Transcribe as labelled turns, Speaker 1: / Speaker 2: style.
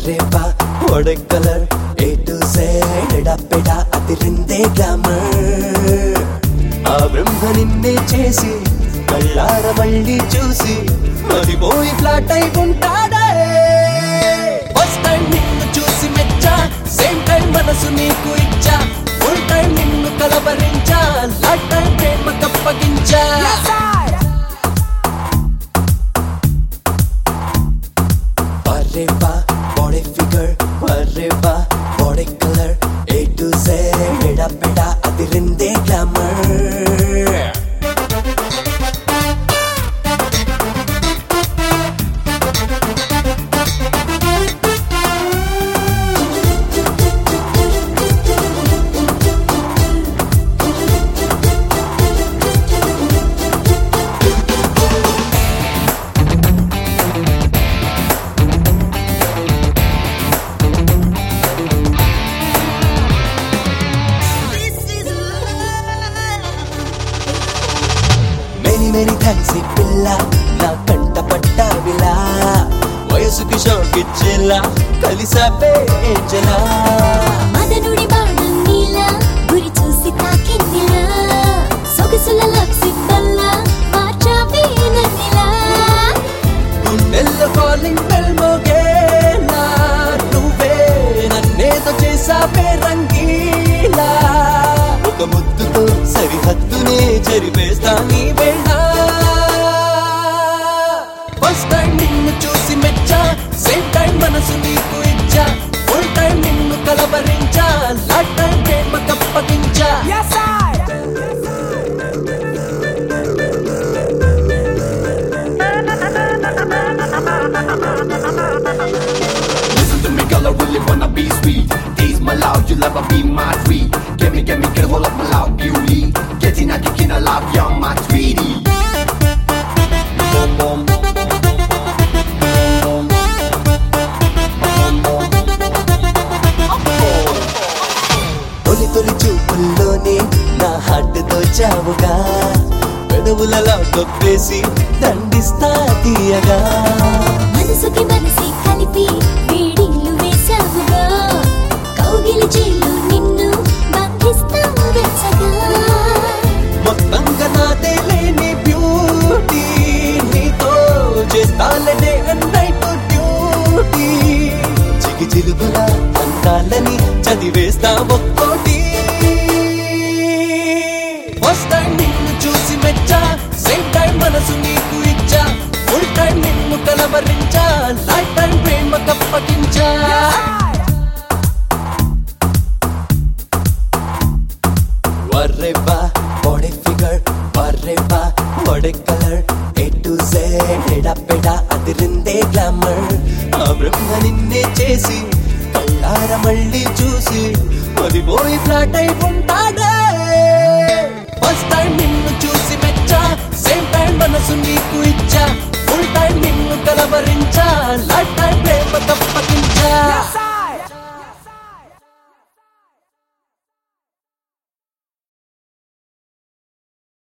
Speaker 1: వర్రేపా ఒడే colour A to Z ఎడపెడ అదిరిందే గ్లామర్ ఆ బ్రహ్మ నిన్నే చేసి కళ్ళార మళ్ళీ చూసి మరిపోయి ఫ్లాట్ అయి ఉంటాడే ఫస్ట్ టైం నిన్ను చూసి మెచ్చా సేమ్ టైం మనసు నీకు ఇచ్చా ఫుల్ టైం నిన్ను కలవరించా లైఫ్ టైం ప్రేమ కప్పగించా వర్రేపా బాడీ ఫిగర్ వర్రేపా body colour A to Z ఎడపెడ అదిరిందే గ్లామర్ मेरी थैंक्सी पिल्ला ना कंट पट्टाविला वयसुकी शौकिच्चिला కలిసాపే ఏంజలా
Speaker 2: మదనుడి బాణం నీలా గురి చూసి తాకిందిలా సొగసుల లవ్ సింబల్లా మార్చావే నన్నిలా
Speaker 1: గుండెల్లో కాలింగ్ బెల్ మోగేలా నువ్వే నన్నేదో చేసావే రంగీలా ఒక ముద్దుతో సరిహద్దునే చెరిపేస్తా నీ వేళ ఫస్ట్ టైం నిన్ను చూసి మెచ్చా సేమ్ టైం మనసు నీకు ఇచ్చా ఫుల్ టైం నిన్ను కలవరించా లైఫ్ టైం ప్రేమ కప్పగించా
Speaker 3: Listen to me, girl, I really wanna be sweet. Tease my love, you'll ever be my treat. Get me, get hold of my love beauty. Getting a kick in a love, you're my sweetie. Boom, boom.
Speaker 1: తొలి తొలి చూపుల్లోనే నా heart దోచావుగా పెదవులలో కొప్పేసి దండిస్తా తీయగా
Speaker 2: మనసుకి మనసి కలిపి వేడిల్లు వేసావుగా కౌగిలి చేలు నిన్ను బంధిస్తా వెచ్చగా
Speaker 1: మొత్తంగా నాదే లేని బ్యూటీ నీతో చేస్తాలనే నైట్ డ్యూటీ చిగి చిలుగుల అందాలని చదివేస్తా ఒక్కోటి ఫస్ట్ టైం నిన్ను చూసి మెచ్చా సేమ్ టైం మనసు నీకు ఇచ్చా ఫుల్ టైం నిన్ను కలవరించా లైఫ్ టైం ప్రేమ కప్పగించా వర్రేపా బాడీ ఫిగర్ వర్రేపా body colour A to Z ఎడపెడ అదిరిందే గ్లామర్ ఆ బ్రహ్మ నిన్నే చేసి కళ్ళార మళ్ళీ చూసి మరిపోయి ఫ్లాట్ అయి ఉంటాడా